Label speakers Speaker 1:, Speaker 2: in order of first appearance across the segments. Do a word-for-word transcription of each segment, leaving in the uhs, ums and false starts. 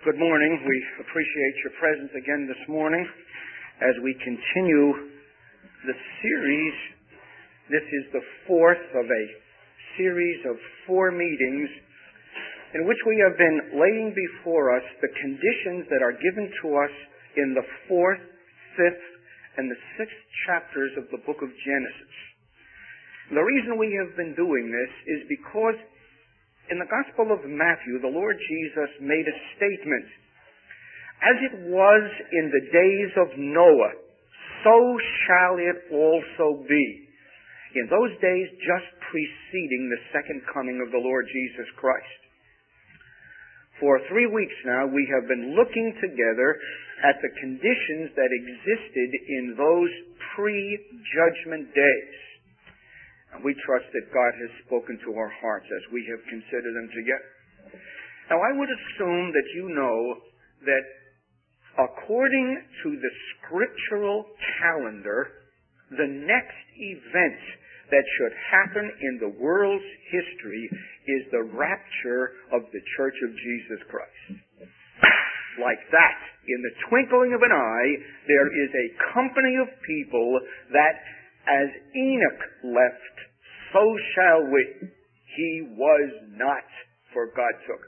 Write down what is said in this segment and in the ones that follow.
Speaker 1: Good morning. We appreciate your presence again this morning as we continue the series. This is the fourth of a series of four meetings in which we have been laying before us the conditions that are given to us in the fourth, fifth, and the sixth chapters of the book of Genesis. The reason we have been doing this is because in the Gospel of Matthew, the Lord Jesus made a statement. As it was in the days of Noah, so shall it also be. In those days just preceding the second coming of the Lord Jesus Christ. For three weeks now, we have been looking together at the conditions that existed in those pre-judgment days. And we trust that God has spoken to our hearts as we have considered them together. Now, I would assume that you know that according to the scriptural calendar, the next event that should happen in the world's history is the rapture of the Church of Jesus Christ. Like that, in the twinkling of an eye, there is a company of people that as Enoch left, so shall we. He was not, for God took.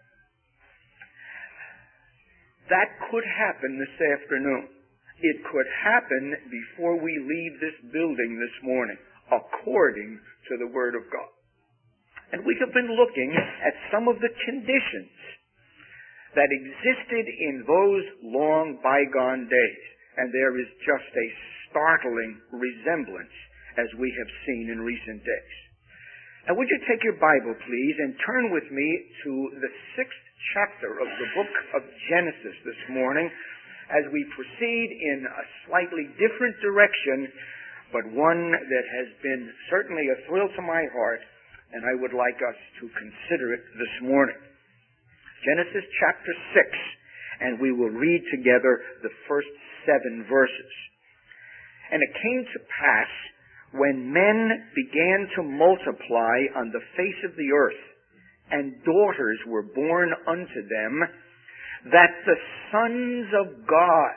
Speaker 1: That could happen this afternoon. It could happen before we leave this building this morning, according to the Word of God. And we have been looking at some of the conditions that existed in those long bygone days. And there is just a startling resemblance as we have seen in recent days. Now, would you take your Bible, please, and turn with me to the sixth chapter of the book of Genesis this morning as we proceed in a slightly different direction, but one that has been certainly a thrill to my heart, and I would like us to consider it this morning. Genesis chapter six, and we will read together the first seven verses. And it came to pass, when men began to multiply on the face of the earth, and daughters were born unto them, that the sons of God,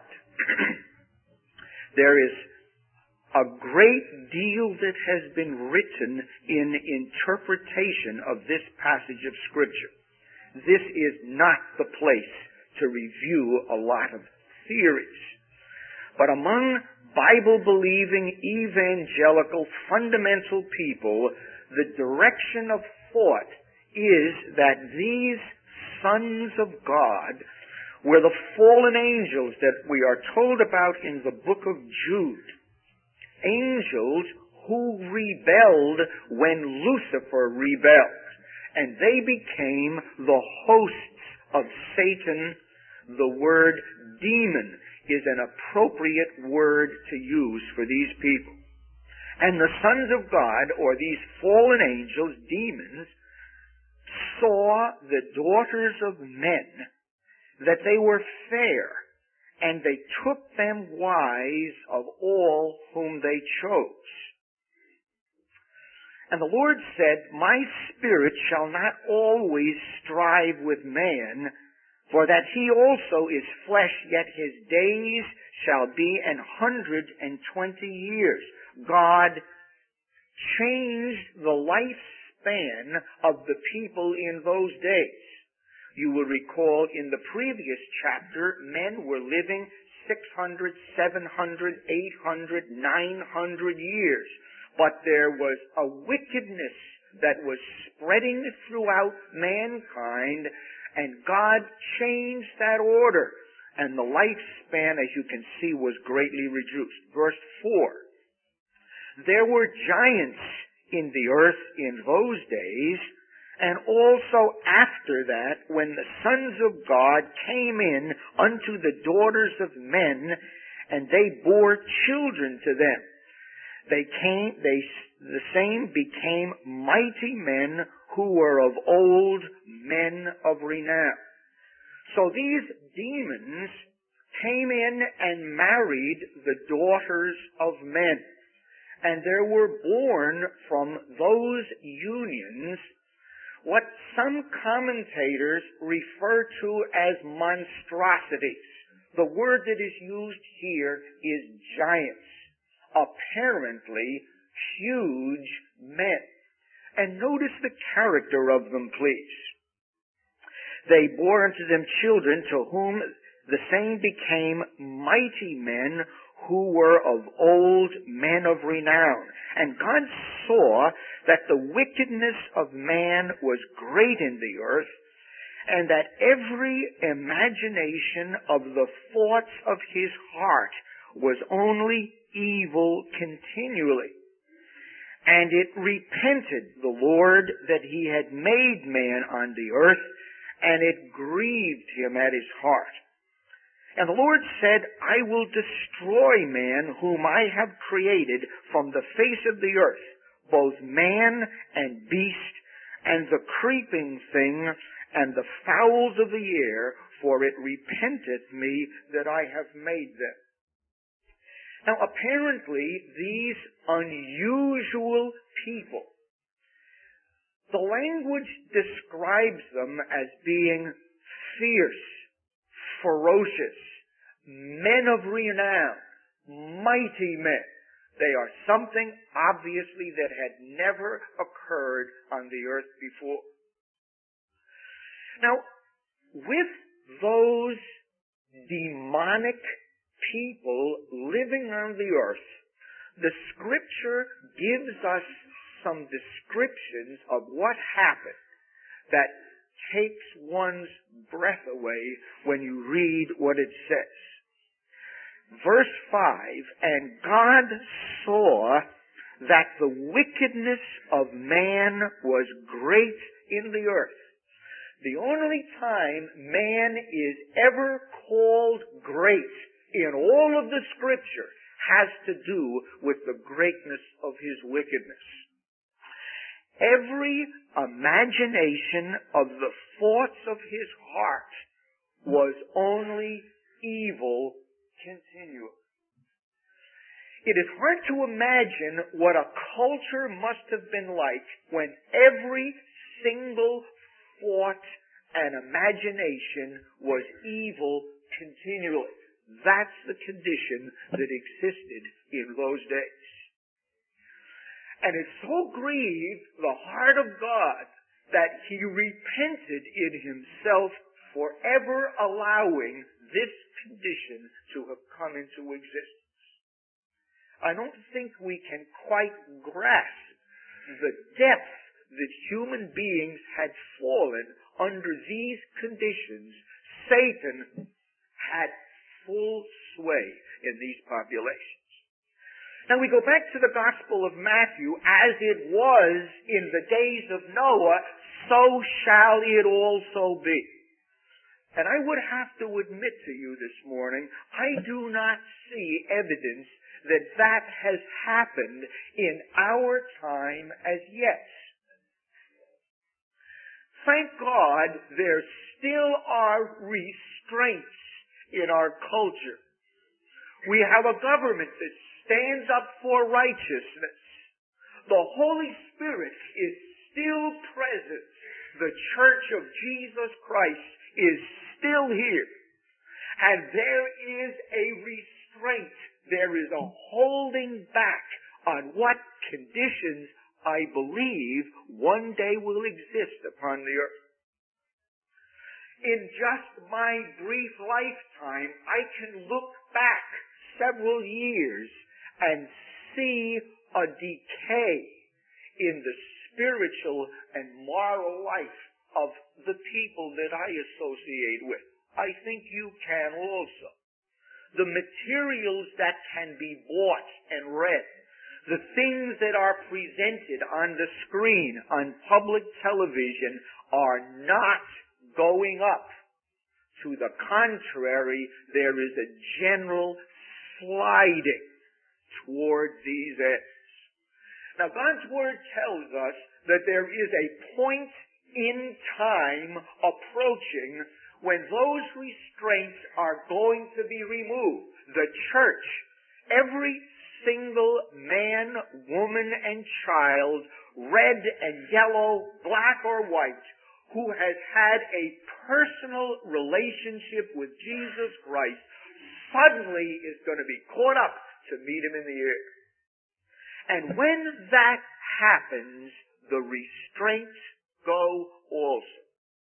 Speaker 1: there is a great deal that has been written in interpretation of this passage of Scripture. This is not the place to review a lot of theories. But among Bible-believing, evangelical, fundamental people, the direction of thought is that these sons of God were the fallen angels that we are told about in the book of Jude. Angels who rebelled when Lucifer rebelled. And they became the hosts of Satan. The word demon is an appropriate word to use for these people. And the sons of God, or these fallen angels, demons, saw the daughters of men, that they were fair, and they took them wives of all whom they chose. And the Lord said, My spirit shall not always strive with man, for that he also is flesh, yet his days shall be an hundred and twenty years. God changed the lifespan of the people in those days. You will recall in the previous chapter, men were living six hundred, seven hundred, eight hundred, nine hundred years. But there was a wickedness that was spreading throughout mankind, and God changed that order, and the lifespan, as you can see, was greatly reduced. Verse four. There were giants in the earth in those days, and also after that, when the sons of God came in unto the daughters of men, and they bore children to them. They came, they, the same became mighty men who were of old, men of renown. So these demons came in and married the daughters of men. And there were born from those unions what some commentators refer to as monstrosities. The word that is used here is giants, apparently huge men. And notice the character of them, please. They bore unto them children, to whom the same became mighty men, who were of old, men of renown. And God saw that the wickedness of man was great in the earth, and that every imagination of the thoughts of his heart was only evil continually. And it repented the Lord that he had made man on the earth, and it grieved him at his heart. And the Lord said, I will destroy man whom I have created from the face of the earth, both man and beast, and the creeping thing, and the fowls of the air, for it repenteth me that I have made them. Now apparently these unusual people, the language describes them as being fierce, ferocious, men of renown, mighty men. They are something, obviously, that had never occurred on the earth before. Now, with those demonic people living on the earth, the Scripture gives us some descriptions of what happened that takes one's breath away when you read what it says. Verse five, and God saw that the wickedness of man was great in the earth. The only time man is ever called great in all of the Scripture has to do with the greatness of his wickedness. Every imagination of the thoughts of his heart was only evil continually. It is hard to imagine what a culture must have been like when every single thought and imagination was evil continually. That's the condition that existed in those days. And it so grieved the heart of God that he repented in himself for ever allowing this condition to have come into existence. I don't think we can quite grasp the depth that human beings had fallen under these conditions. Satan had full sway in these populations. Now we go back to the Gospel of Matthew. As it was in the days of Noah, so shall it also be. And I would have to admit to you this morning, I do not see evidence that that has happened in our time as yet. Thank God there still are restraints in our culture. We have a government that stands up for righteousness. The Holy Spirit is still present. The Church of Jesus Christ is still here. And there is a restraint. There is a holding back on what conditions I believe one day will exist upon the earth. In just my brief lifetime, I can look back several years and see a decay in the spiritual and moral life of the people that I associate with. I think you can also. The materials that can be bought and read, the things that are presented on the screen, on public television, are not going up. To the contrary, there is a general sliding toward these ends. Now, God's Word tells us that there is a point in time approaching when those restraints are going to be removed. The church, every single man, woman, and child red and yellow, black or white, who has had a personal relationship with Jesus Christ, suddenly is going to be caught up to meet him in the air. And when that happens, the restraints go also.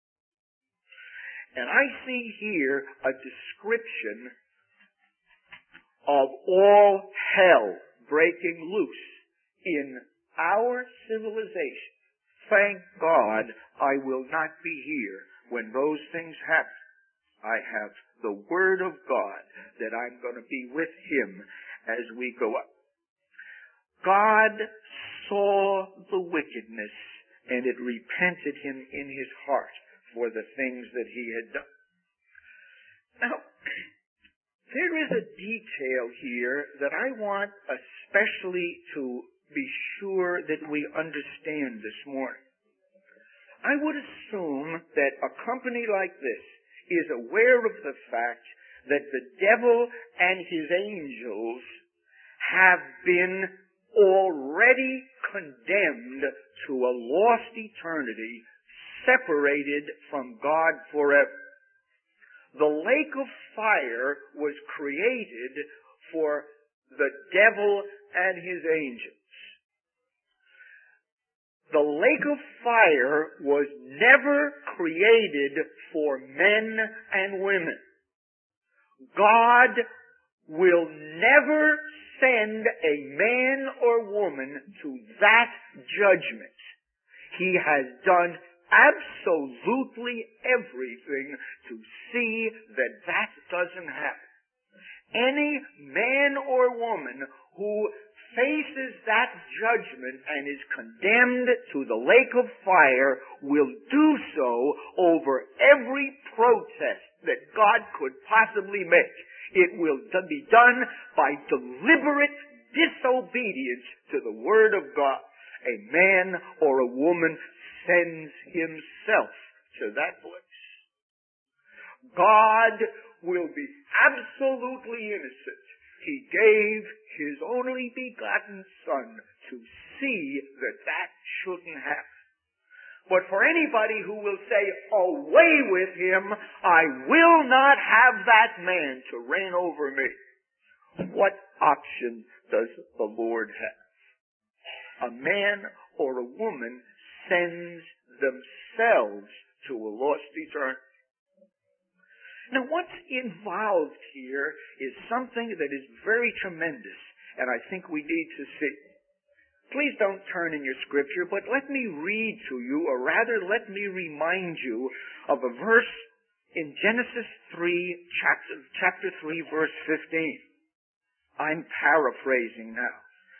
Speaker 1: And I see here a description of all hell breaking loose in our civilization. Thank God I will not be here when those things happen. I have the Word of God that I'm going to be with Him as we go up. God saw the wickedness, and it repented Him in His heart for the things that He had done. Now, there is a detail here that I want especially to be sure that we understand this morning. I would assume that a company like this is aware of the fact that the devil and his angels have been already condemned to a lost eternity, separated from God forever. The lake of fire was created for the devil and his angels. The lake of fire was never created for men and women. God will never send a man or woman to that judgment. He has done absolutely everything to see that that doesn't happen. Any man or woman who faces that judgment and is condemned to the lake of fire will do so over every protest that God could possibly make. It will be done by deliberate disobedience to the Word of God. A man or a woman sends himself to that place. God will be absolutely innocent. He gave His only begotten Son to see that that shouldn't happen. But for anybody who will say, away with him, I will not have that man to reign over me. What option does the Lord have? A man or a woman sends themselves to a lost eternity. Now, what's involved here is something that is very tremendous, and I think we need to see. Please don't turn in your scripture, but let me read to you, or rather let me remind you of a verse in Genesis three, chapter, chapter three, verse fifteen. I'm paraphrasing now.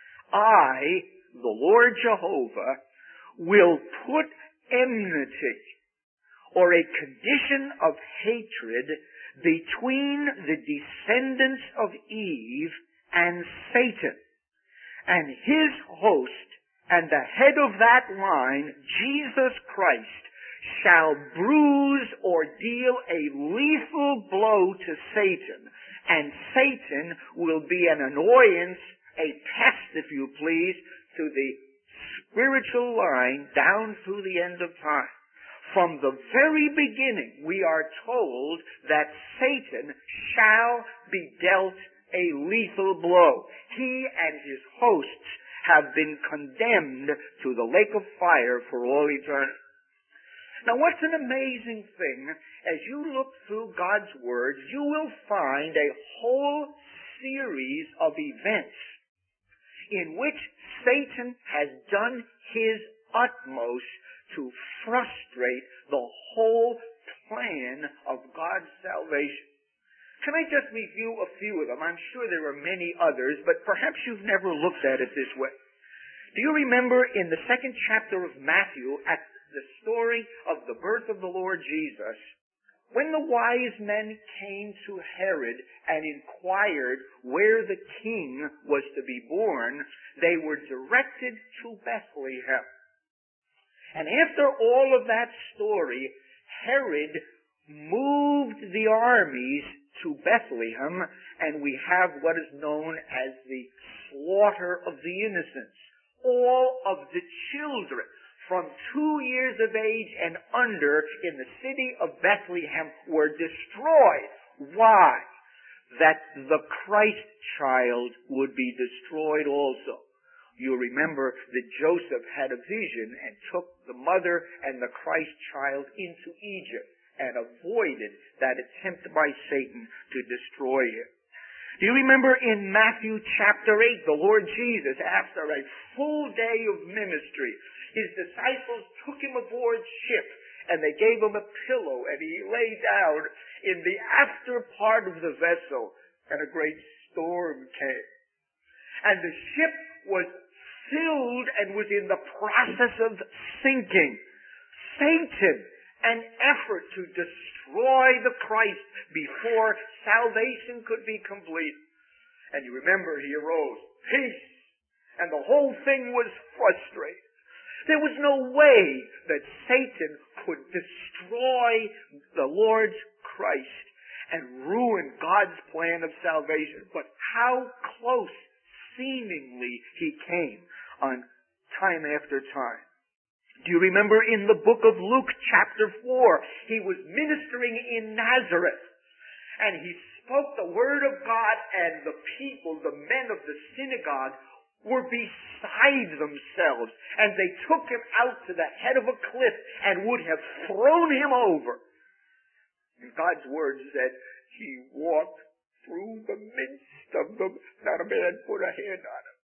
Speaker 1: I, the Lord Jehovah, will put enmity, or a condition of hatred, between the descendants of Eve and Satan, and his host, and the head of that line, Jesus Christ, shall bruise or deal a lethal blow to Satan, and Satan will be an annoyance, a pest, if you please, to the spiritual line down through the end of time. From the very beginning, we are told that Satan shall be dealt a lethal blow. He and his hosts have been condemned to the lake of fire for all eternity. Now, what's an amazing thing, as you look through God's Word, you will find a whole series of events in which Satan has done his utmost to frustrate the whole plan of God's salvation. Can I just review a few of them? I'm sure there are many others, but perhaps you've never looked at it this way. Do you remember in the second chapter of Matthew, at the story of the birth of the Lord Jesus, when the wise men came to Herod and inquired where the king was to be born, they were directed to Bethlehem. And after all of that story, Herod moved the armies to Bethlehem, and we have what is known as the slaughter of the innocents. all of the children from two years of age and under in the city of Bethlehem were destroyed. Why? That the Christ child would be destroyed also. You remember that Joseph had a vision and took the mother and the Christ child into Egypt and avoided that attempt by Satan to destroy him. Do you remember in Matthew chapter eight, the Lord Jesus, after a full day of ministry, his disciples took him aboard ship and they gave him a pillow and he lay down in the after part of the vessel and a great storm came. And the ship was filled and was in the process of sinking. Satan, an effort to destroy the Christ before salvation could be complete. And you remember he arose, peace, and the whole thing was frustrated. There was no way that Satan could destroy the Lord's Christ and ruin God's plan of salvation. But how close seemingly he came on time after time. Do you remember in the book of Luke chapter four, he was ministering in Nazareth and he spoke the word of God and the people, the men of the synagogue, were beside themselves and they took him out to the head of a cliff and would have thrown him over. And God's word said he walked through the midst of them, not a man put a hand on him.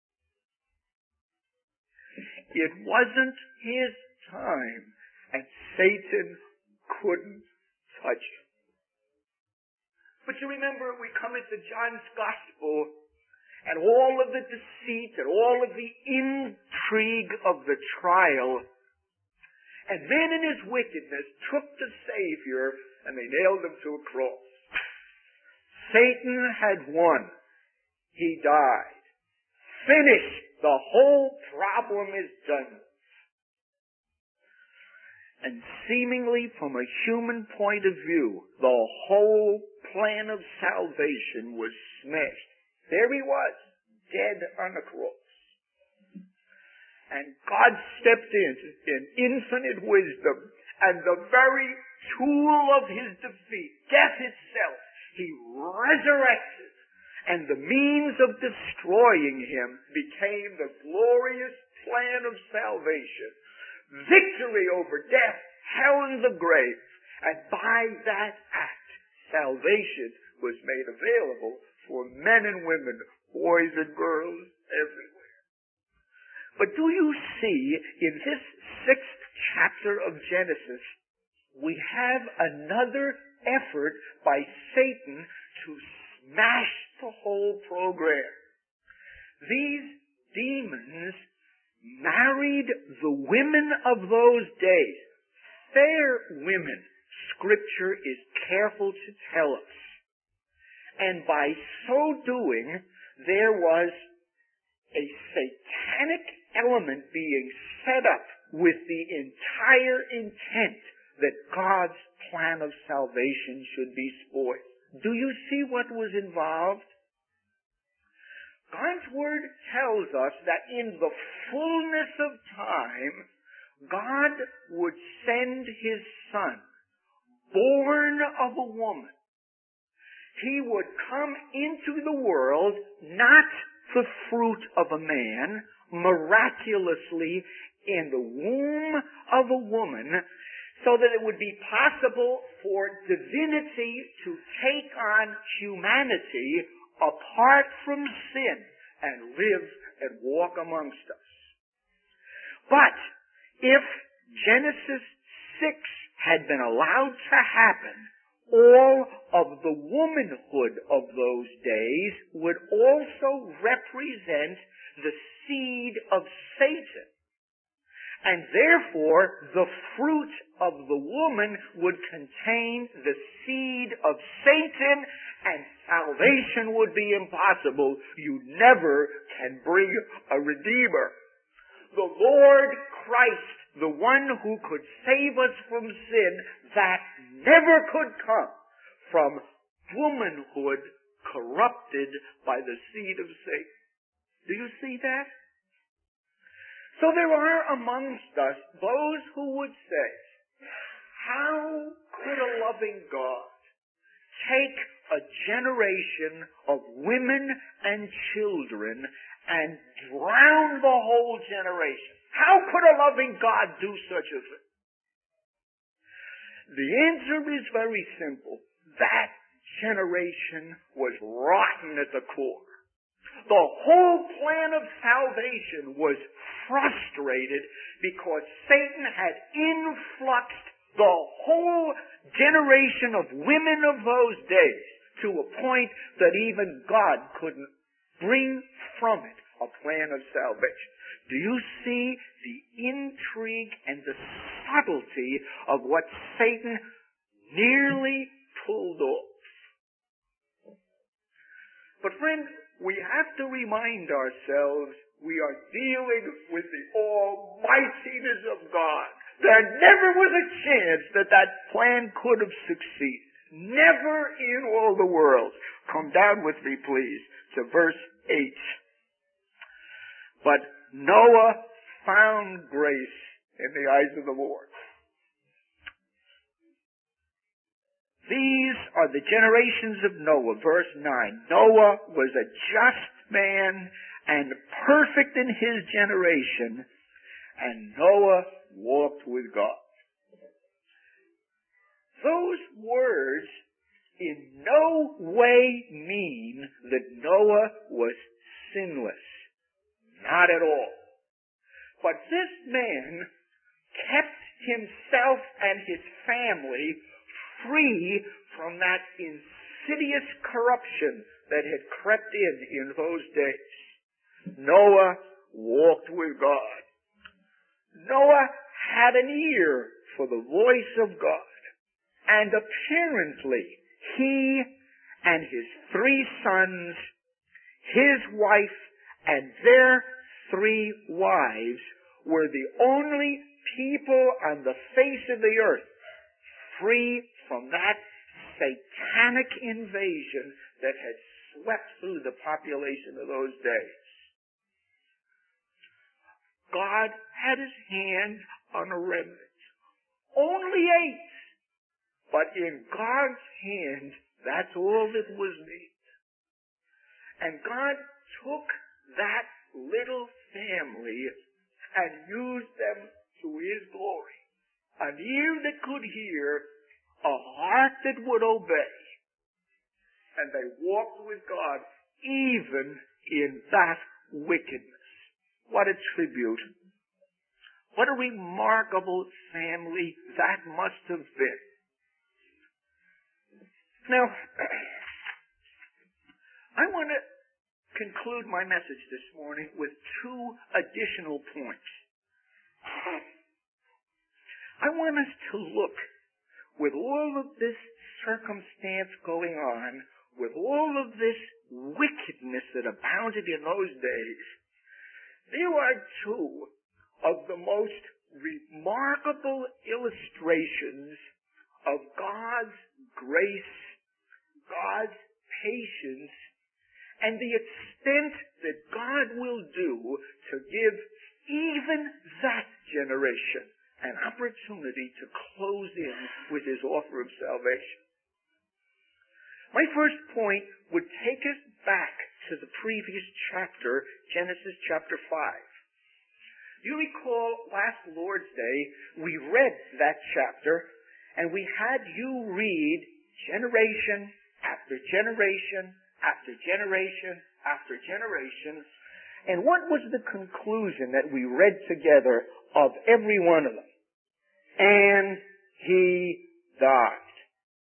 Speaker 1: It wasn't his time, and Satan couldn't touch him. But you remember, we come into John's Gospel, and all of the deceit and all of the intrigue of the trial, and man in his wickedness took the Savior, and they nailed him to a cross. Satan had won. He died. Finished. The whole problem is done. And seemingly from a human point of view, the whole plan of salvation was smashed. There he was, dead on the cross. And God stepped in in infinite wisdom, and the very tool of his defeat, death itself, he resurrected. And the means of destroying him became the glorious plan of salvation. Victory over death, hell, and the grave. And by that act, salvation was made available for men and women, boys and girls, everywhere. But do you see, in this sixth chapter of Genesis, we have another effort by Satan to smash the whole program. These demons married the women of those days. Fair women, Scripture is careful to tell us. And by so doing, there was a satanic element being set up with the entire intent that God's plan of salvation should be spoiled. Do you see what was involved? God's Word tells us that in the fullness of time, God would send His Son, born of a woman. He would come into the world, not the fruit of a man, miraculously in the womb of a woman, so that it would be possible for divinity to take on humanity apart from sin and live and walk amongst us. But if Genesis six had been allowed to happen, all of the womanhood of those days would also represent the seed of Satan. And therefore, the fruit of the woman would contain the seed of Satan, and salvation would be impossible. You never can bring a Redeemer. The Lord Christ, the one who could save us from sin, that never could come from womanhood corrupted by the seed of Satan. Do you see that? So there are amongst us those who would say, how could a loving God take a generation of women and children and drown the whole generation? How could a loving God do such a thing? The answer is very simple. That generation was rotten at the core. The whole plan of salvation was frustrated because Satan had influxed the whole generation of women of those days to a point that even God couldn't bring from it a plan of salvation. Do you see the intrigue and the subtlety of what Satan nearly pulled off? But friend, we have to remind ourselves we are dealing with the almightiness of God. There never was a chance that that plan could have succeeded. Never in all the world. Come down with me, please, to verse eight. But Noah found grace in the eyes of the Lord. These are the generations of Noah. Verse nine. Noah was a just man and perfect in his generation, and Noah walked with God. Those words in no way mean that Noah was sinless. Not at all. But this man kept himself and his family free from that insidious corruption that had crept in in those days. Noah walked with God. Noah had an ear for the voice of God. And apparently, he and his three sons, his wife, and their three wives were the only people on the face of the earth free from that satanic invasion that had swept through the population of those days. God had his hand on a remnant. Only eight. But in God's hand, that's all that was needed. And God took that little family and used them to his glory. An ear that could hear, a heart that would obey. And they walked with God even in that wickedness. What a tribute. What a remarkable family that must have been. Now, I want to conclude my message this morning with two additional points. I want us to look, with all of this circumstance going on, with all of this wickedness that abounded in those days, there are two of the most remarkable illustrations of God's grace, God's patience, and the extent that God will do to give even that generation an opportunity to close in with his offer of salvation. My first point would take us back to the previous chapter, Genesis chapter five. You recall last Lord's Day, we read that chapter, and we had you read generation after generation after generation after generation. And what was the conclusion that we read together of every one of them? And he died.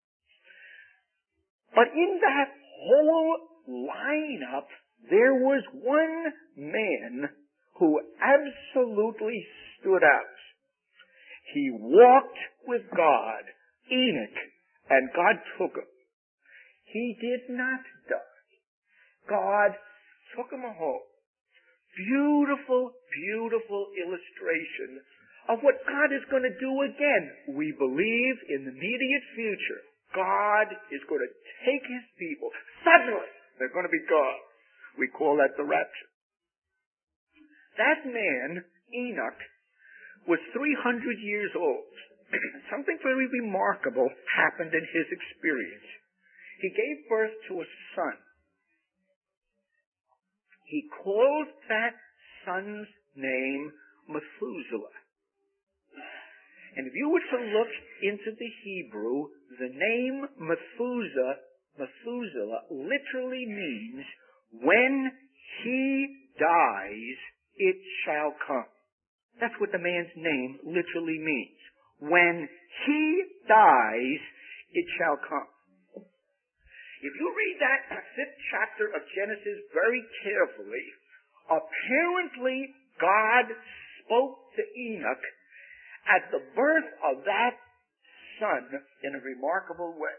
Speaker 1: But in that whole lineup, there was one man who absolutely stood out. He walked with God, Enoch, and God took him. He did not die. God took him home. Beautiful, beautiful illustration of what God is going to do again. We believe in the immediate future, God is going to take his people. Suddenly, they're going to be gone. We call that the rapture. That man, Enoch was three hundred years old. Something very remarkable happened in his experience. He gave birth to a son. He called that son's name Methuselah. And if you were to look into the Hebrew, the name Methuselah, Methuselah literally means, when he dies, it shall come. That's what the man's name literally means. When he dies, it shall come. If you read that fifth chapter of Genesis very carefully, apparently God spoke to Enoch at the birth of that son in a remarkable way.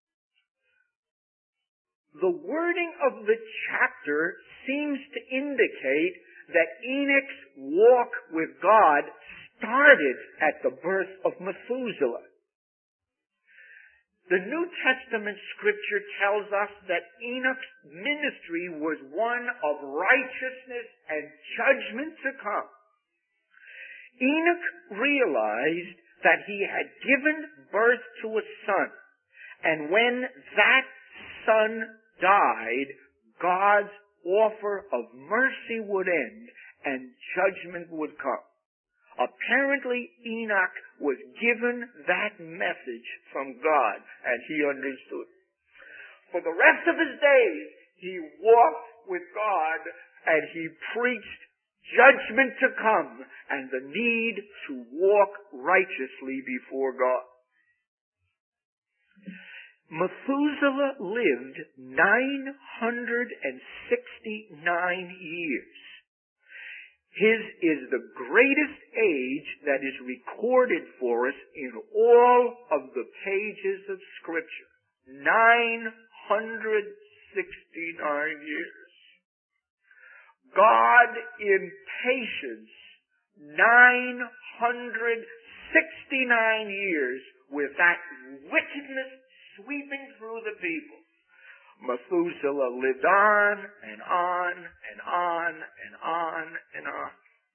Speaker 1: The wording of the chapter seems to indicate that Enoch's walk with God started at the birth of Methuselah. The New Testament scripture tells us that Enoch's ministry was one of righteousness and judgment to come. Enoch realized that he had given birth to a son, and when that son died, God's offer of mercy would end and judgment would come. Apparently, Enoch was given that message from God, and he understood. For the rest of his days, he walked with God, and he preached judgment to come and the need to walk righteously before God. Methuselah lived nine hundred sixty-nine years. His is the greatest age that is recorded for us in all of the pages of Scripture. nine hundred sixty-nine years. God in patience, nine hundred sixty-nine years with that wickedness sweeping through the people. Methuselah lived on and on and on and on and on.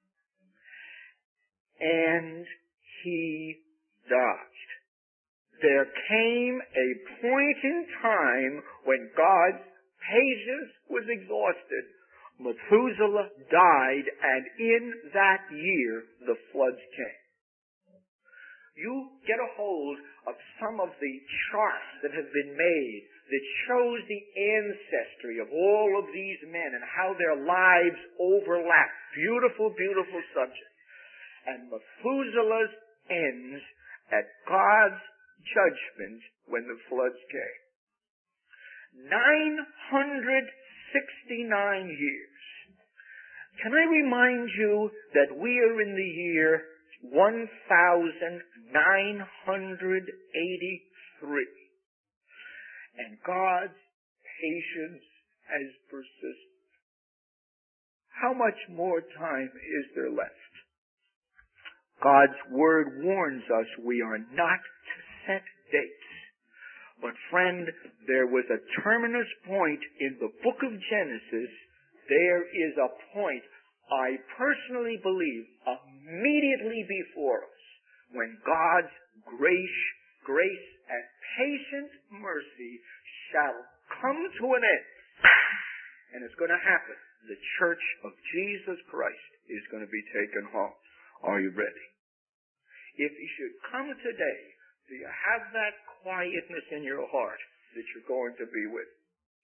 Speaker 1: And he died. There came a point in time when God's patience was exhausted. Methuselah died, and in that year the floods came. You get a hold of some of the charts that have been made that shows the ancestry of all of these men and how their lives overlap. Beautiful, beautiful subject. And Methuselah's ends at God's judgment when the floods came. nine hundred sixty-nine years. Can I remind you that we are in the year one thousand nine hundred eighty-three. And God's patience has persisted. How much more time is there left? God's Word warns us we are not to set dates. But friend, there was a terminus point in the book of Genesis. There is a point, I personally believe, immediately before us, when God's grace, grace and patient mercy shall come to an end. And it's going to happen. The church of Jesus Christ is going to be taken home. Are you ready? If he should come today, do you have that quietness in your heart that you're going to be with?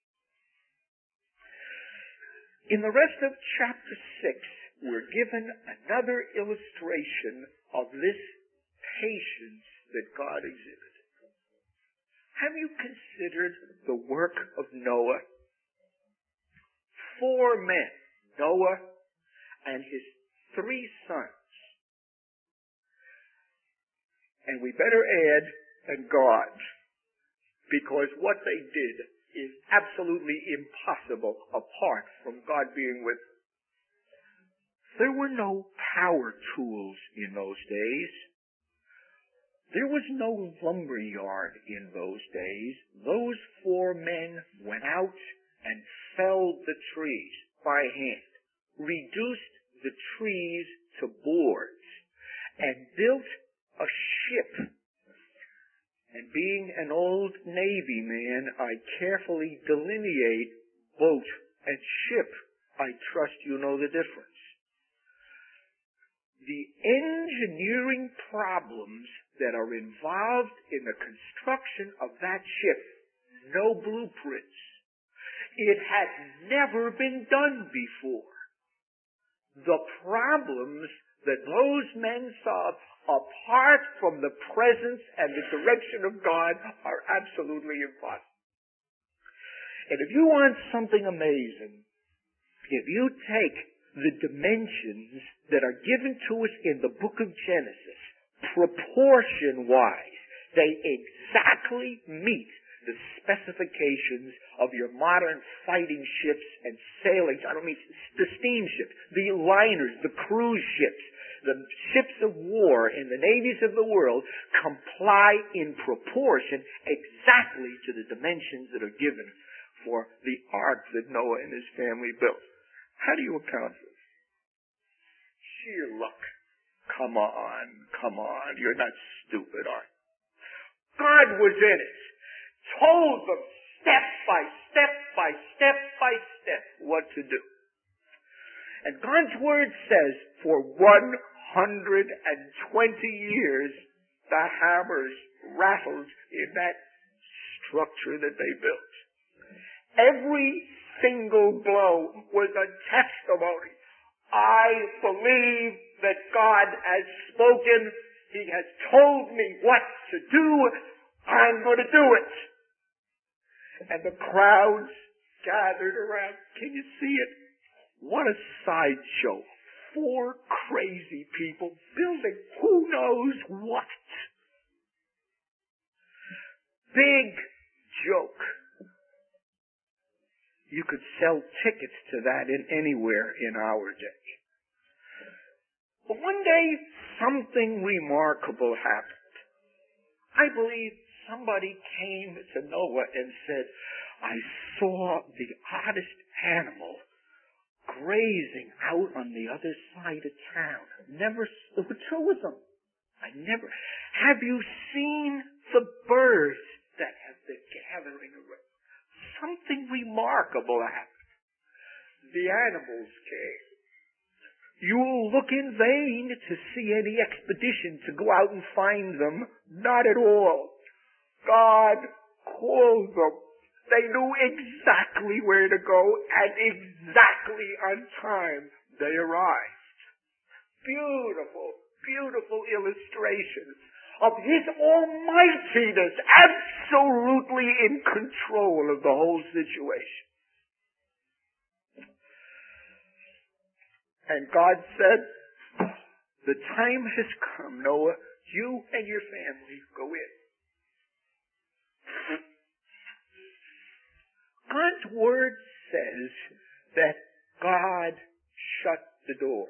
Speaker 1: In the rest of chapter six, we're given another illustration of this patience that God exhibited. Have you considered the work of Noah? Four men, Noah and his three sons. And we better add, and God, because what they did is absolutely impossible apart from God being with them. There were no power tools in those days. There was no lumber yard in those days. Those four men went out and felled the trees by hand, reduced the trees to boards and built a ship. And being an old Navy man, I carefully delineate boat and ship. I trust you know the difference. The engineering problems that are involved in the construction of that ship, no blueprints. It had never been done before. The problems that those men solved, apart from the presence and the direction of God, are absolutely impossible. And if you want something amazing, if you take the dimensions that are given to us in the book of Genesis, proportion-wise, they exactly meet the specifications of your modern fighting ships and sailing, I don't mean the steamships, the liners, the cruise ships, the ships of war in the navies of the world comply in proportion exactly to the dimensions that are given for the ark that Noah and his family built. How do you account for this? Sheer luck. Come on, come on. You're not stupid, are you? God was in it. Told them step by step by step by step what to do. And God's Word says for one hundred twenty years the hammers rattled in that structure that they built. Every single blow was a testimony. I believe that God has spoken. He has told me what to do. I'm going to do it. And the crowds gathered around. Can you see it? What a sideshow. Four crazy people building who knows what. Big joke. You could sell tickets to that in anywhere in our day. But one day, something remarkable happened. I believe somebody came to Noah and said, I saw the oddest animal grazing out on the other side of town. Never, there were two of them. I never, have you seen the birds that have been gathering around? Something remarkable happened. The animals came. You'll look in vain to see any expedition to go out and find them. Not at all. God called them. They knew exactly where to go, and exactly on time they arrived. Beautiful, beautiful illustrations of His almightiness, absolutely in control of the whole situation. And God said, the time has come, Noah, you and your family go in. God's Word says that God shut the door.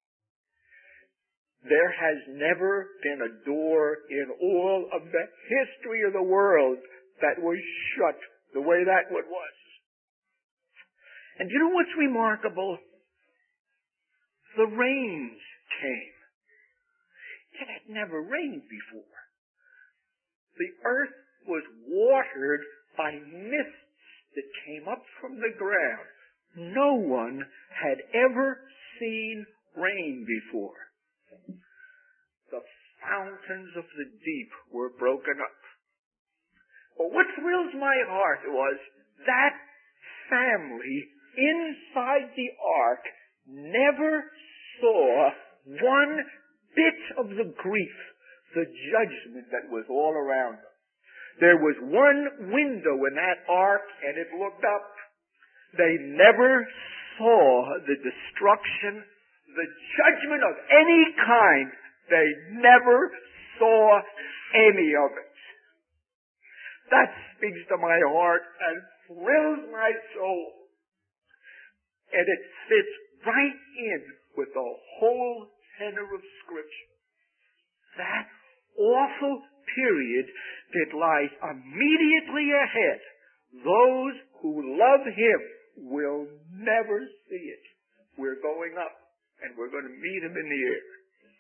Speaker 1: There has never been a door in all of the history of the world that was shut the way that one was. And you know what's remarkable? The rains came. It had never rained before. The earth was watered by mists that came up from the ground. No one had ever seen rain before. The fountains of the deep were broken up. But what thrills my heart was that family inside the ark never saw one bit of the grief, the judgment that was all around them. There was one window in that ark, and it looked up. They never saw the destruction, the judgment of any kind. They never saw any of it. That speaks to my heart and thrills my soul. And it fits right in with the whole tenor of Scripture. That awful period that lies immediately ahead. Those who love Him will never see it. We're going up. and we're going to meet him in the air.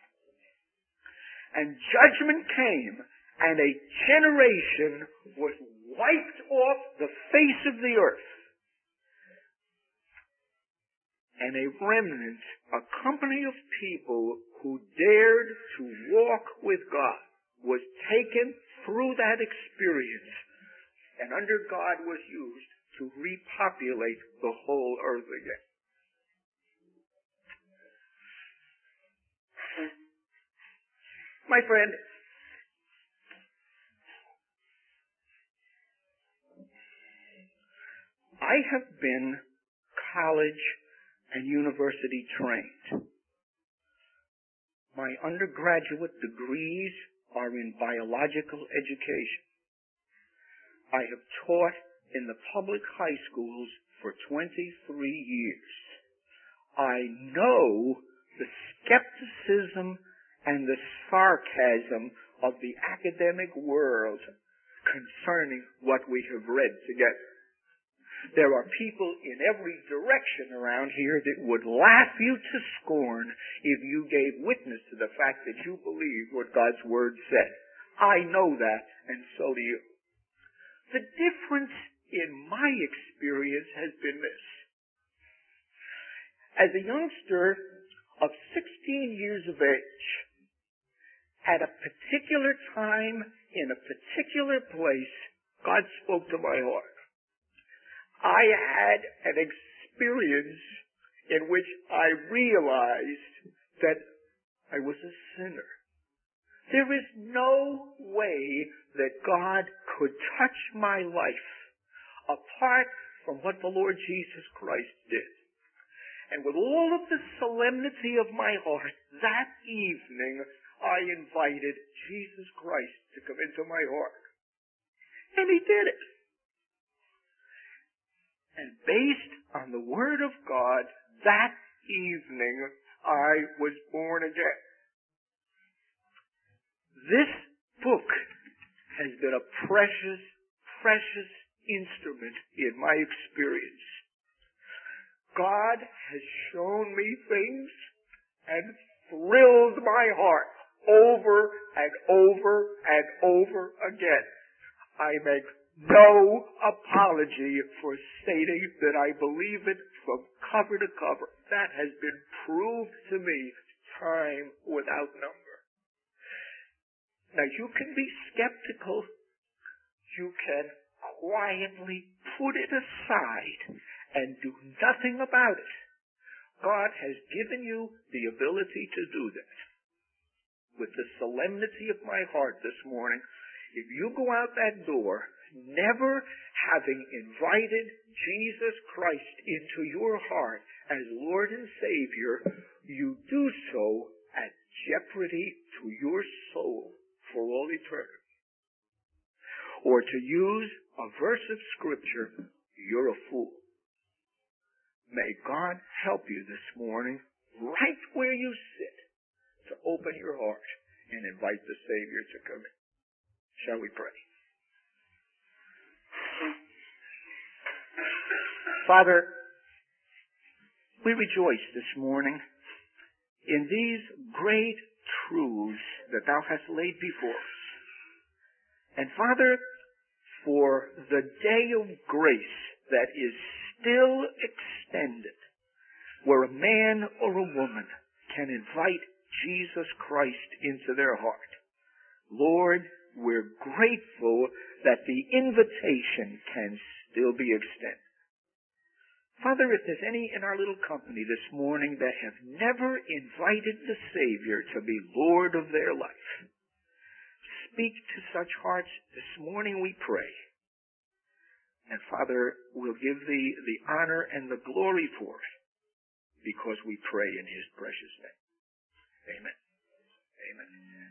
Speaker 1: And judgment came, and a generation was wiped off the face of the earth. And a remnant, a company of people who dared to walk with God, was taken through that experience, and under God was used to repopulate the whole earth again. My friend, I have been college and university trained. My undergraduate degrees are in biological education. I have taught in the public high schools for twenty-three years. I know the skepticism and the sarcasm of the academic world concerning what we have read together. There are people in every direction around here that would laugh you to scorn if you gave witness to the fact that you believe what God's Word said. I know that, and so do you. The difference in my experience has been this. As a youngster of sixteen years of age, at a particular time, in a particular place, God spoke to my heart. I had an experience in which I realized that I was a sinner. There is no way that God could touch my life apart from what the Lord Jesus Christ did. And with all of the solemnity of my heart, that evening I invited Jesus Christ to come into my heart. And he did it. And based on the Word of God, that evening I was born again. This book has been a precious, precious instrument in my experience. God has shown me things and thrilled my heart over and over and over again. I make no apology for stating that I believe it from cover to cover. That has been proved to me time without number. Now, you can be skeptical. You can quietly put it aside and do nothing about it. God has given you the ability to do that. With the solemnity of my heart this morning, if you go out that door, never having invited Jesus Christ into your heart as Lord and Savior, you do so at jeopardy to your soul for all eternity. Or to use a verse of Scripture, you're a fool. May God help you this morning, right where you sit, to open your heart and invite the Savior to come in. Shall we pray? Father, we rejoice this morning in these great truths that Thou hast laid before us. And Father, for the day of grace that is still extended, where a man or a woman can invite Jesus Christ into their heart. Lord, we're grateful that the invitation can still be extended. Father, if there's any in our little company this morning that have never invited the Savior to be Lord of their life, speak to such hearts this morning, we pray. And Father, we'll give Thee the honor and the glory for it, because we pray in His precious name. Amen. Amen.